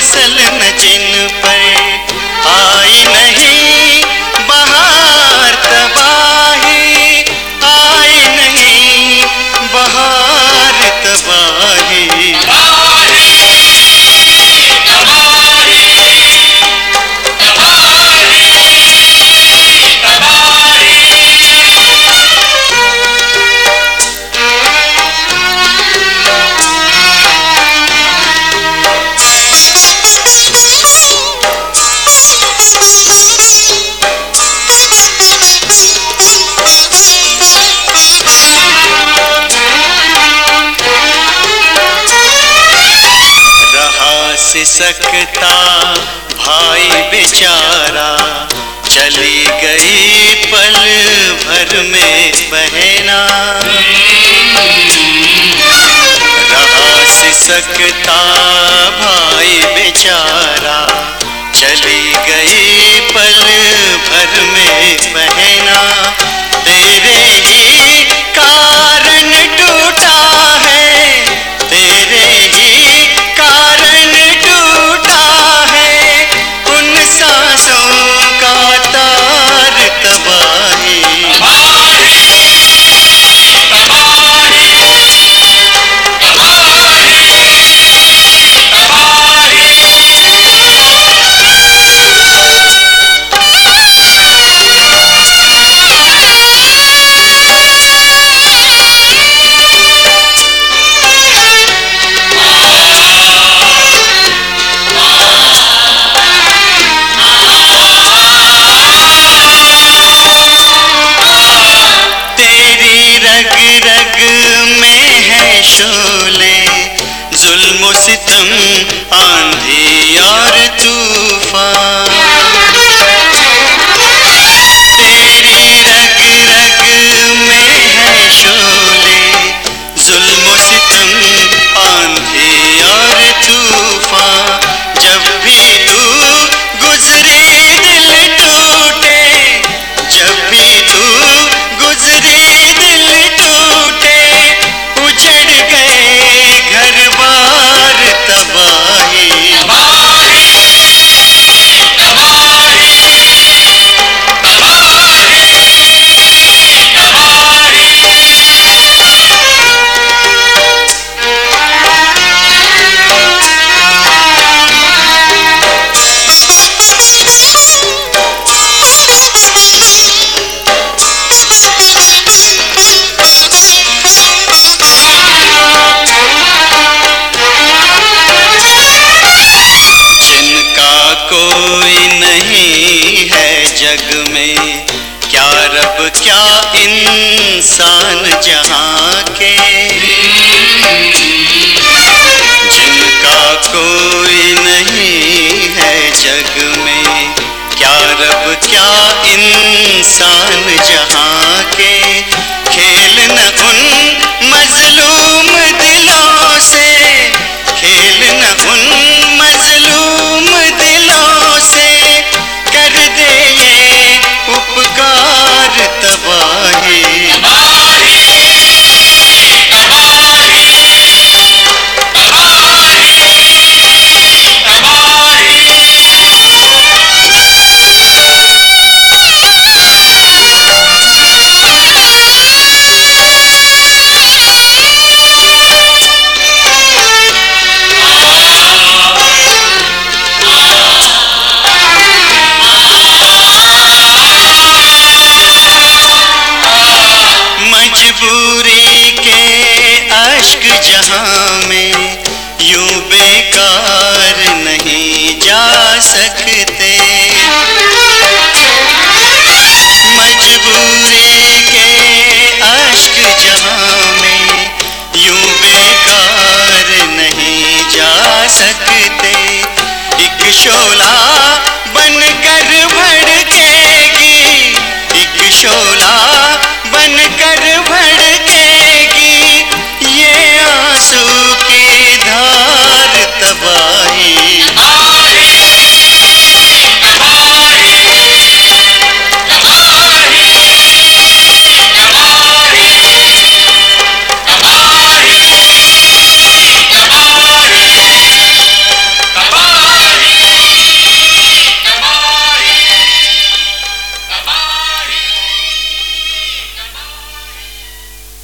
फसल न जिन पर आई नहीं बहार, तबाही आई नहीं बहार, तबाही। सिसकता भाई बेचारा, चली गई पल भर में बहना। रहा सिसकता भाई बेचारा, चली गई पल भर में बहना। तेरे ही कारण टूटा है, तेरे ही कारण टूटा है, उन सांसों का तार, तबाही। शोले जुल्म सितम, आंधी और तूफान, तेरी रग रग में है शोले जुल्म सितम, आंधी और तूफान। जब भी तू गुजरी दिल टूटे, जब भी तू गुजरी दिल टूटे, उजड़ गए घर बार, तबाही। कोई नहीं है जग में, क्या रब क्या इंसान जहां के। जिनका कोई नहीं है जग में, क्या रब क्या इंसान जहां के। खेल न उन मजलूम दिलों से, खेल न उन मजलूम दिलों से, कर दे ये उपकार, तबाही। मजबूरी के अश्क जहां में यूं बेकार नहीं जा सकते। मजबूरी के अश्क जहां में यूं बेकार नहीं जा सकते। एक शोला